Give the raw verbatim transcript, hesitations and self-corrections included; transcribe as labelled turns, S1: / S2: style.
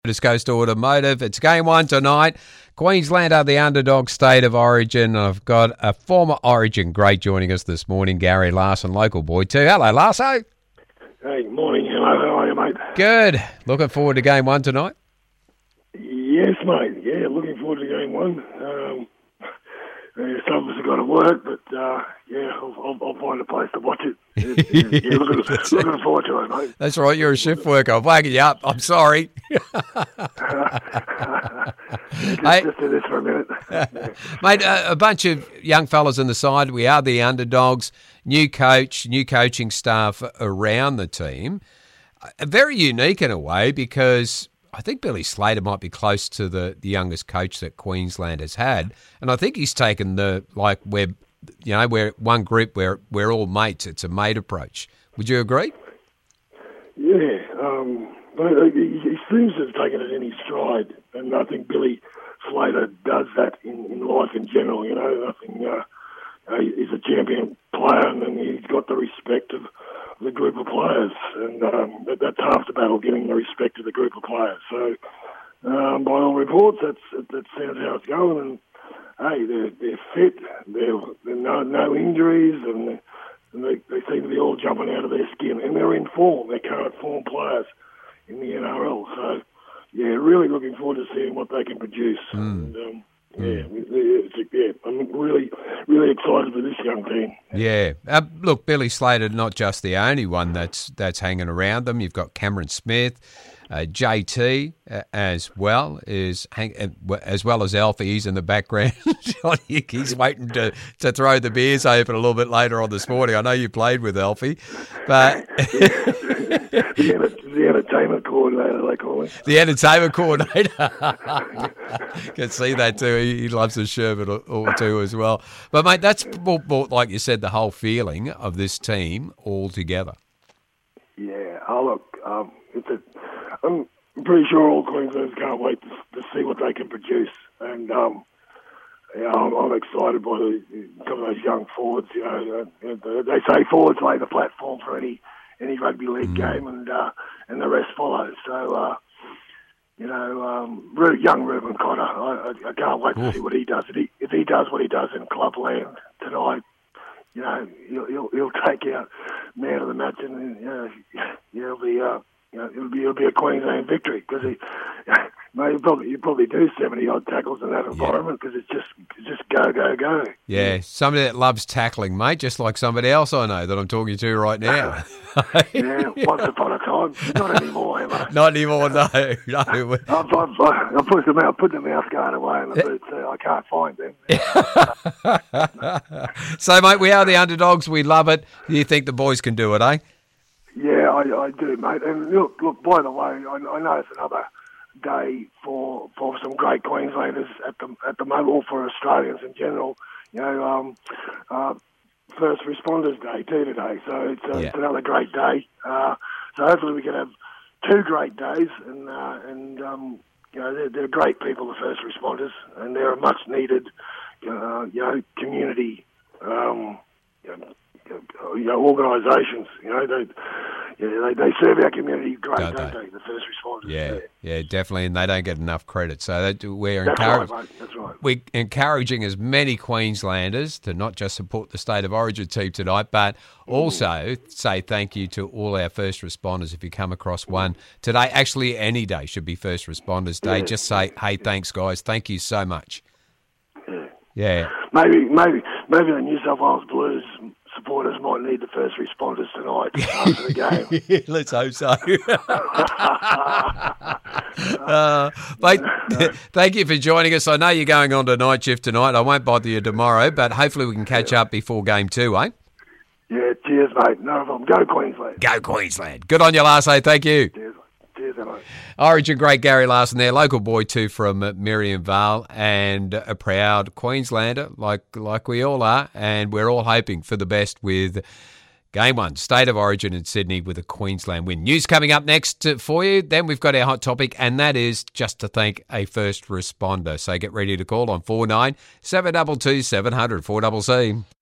S1: East Coast Automotive. It's game one tonight. Queensland are the underdog state of origin. I've got a former Origin great joining us this morning, Gary Larson, local boy too. Hello, Larso.
S2: Hey, morning. Hello, how are you, mate?
S1: Good. Looking forward to game one tonight?
S2: Yes, mate. Yeah, looking forward to game one. Um, yeah, some of us have got to work, but uh, yeah, I'll, I'll, I'll find a place to watch it. Yeah, yeah, yeah, looking, looking forward to it, mate.
S1: That's right, you're a shift worker. I'm waking you up. I'm sorry.
S2: just,
S1: Hey.
S2: just do this for a minute.
S1: Mate, a, a bunch of young fellas on the side. We are the underdogs. New coach, new coaching staff around the team. Uh, Very unique in a way because I think Billy Slater might be close to the, the youngest coach that Queensland has had. And I think he's taken the, like, we're, you know, we're one group where we're all mates. It's a mate approach. Would you agree?
S2: Yeah, um, but he, he seems to have taken it in his stride, and I think Billy Slater does that in, in life in general. You know, I think uh, uh, he's a champion player, and he's got the respect of the group of players, and um, that, that's half the battle, getting the respect of the group of players. So, um, by all reports, that's that sounds how it's going. And hey, they're they're fit, they're, they're no no injuries, and, they, and they, they seem to be all jumping out of their skin, and they're in form. They're current form players in the N R L. So, yeah, really looking forward to seeing what they can produce. Mm. And, um, Yeah, it's, yeah, I'm really, really excited for this young team.
S1: Yeah. Uh, look, Billy Slater, not just the only one that's that's hanging around them. You've got Cameron Smith, uh, J T uh, as well is hang, uh, as well as Alfie. He's in the background. He's waiting to, to throw the beers open a little bit later on this morning. I know you played with Alfie, but
S2: the, the entertainment coordinator, they call him.
S1: The entertainment coordinator. Can see that too. He, he loves a sherbet or, or two as well. But, mate, that's, more, more, like you said, the whole feeling of this team all together.
S2: Yeah. Oh, look, um, it's a, I'm pretty sure all Queenslanders can't wait to, to see what they can produce. And, um, yeah, I'm, I'm excited by the, some of those young forwards. You know, uh, they say forwards lay the platform for any any rugby league mm. game, and uh, and the rest follows. So, uh, you know, um, young Reuben Cotter, I, I can't wait to Ooh. see what he does. If he, if he does what he does in Clubland tonight, you know, he'll, he'll, he'll take out man of the match, and you know, he'll be, uh, you know, it'll be, it'll be a Queensland victory because he, mate, you probably you probably do seventy odd tackles in that environment because yeah. it's just it's just go go go.
S1: Yeah, somebody that loves tackling, mate, just like somebody else I know that I'm talking to right now.
S2: Yeah, once upon a time, not anymore, Emma.
S1: Not anymore, no. no.
S2: I've, I've, I've put them out, put the mouse guard away in the boots. So I can't find them.
S1: So, mate, we are the underdogs. We love it. You think the boys can do it, eh?
S2: Yeah, I, I do, mate. And look, look. By the way, I, I know it's another day for for some great Queenslanders at the at the moment, or for Australians in general. You know, um, uh, First Responders Day too today, so it's, uh, yeah. it's another great day. Uh, so hopefully we can have two great days, and uh, and um, you know they're, they're great people, the first responders, and they're a much needed, uh, you know, community, um, you know, you know, organisations. You know, they, yeah, they they serve our community great, don't, don't they? they? The first responders.
S1: Yeah,
S2: yeah,
S1: yeah, definitely, and they don't get enough credit. So that we're
S2: That's
S1: encouraging.
S2: Right, mate. That's right.
S1: We're encouraging as many Queenslanders to not just support the State of Origin team tonight, but also mm. say thank you to all our first responders. If you come across one today, actually any day should be First Responders Day. Yeah. Just say, hey, thanks, guys. Thank you so much.
S2: Yeah.
S1: Yeah.
S2: Maybe, maybe, maybe the New South Wales Blues supporters might need the first responders tonight after the game.
S1: Let's hope so. uh, mate, thank you for joining us. I know you're going on to night shift tonight. I won't bother you tomorrow, but hopefully we can catch up before game two, eh?
S2: Yeah, cheers, mate. No problem. Go Queensland.
S1: Go Queensland. Good on you, Larso. Thank you.
S2: Cheers, mate. Cheers, mate.
S1: Origin great Gary Larson there, local boy too from uh, Miriam Vale, and a proud Queenslander like like we all are, and we're all hoping for the best with game one, State of Origin in Sydney with a Queensland win. News coming up next for you. Then we've got our hot topic, and that is just to thank a first responder. So get ready to call on four nine seven two two seven zero zero four C C.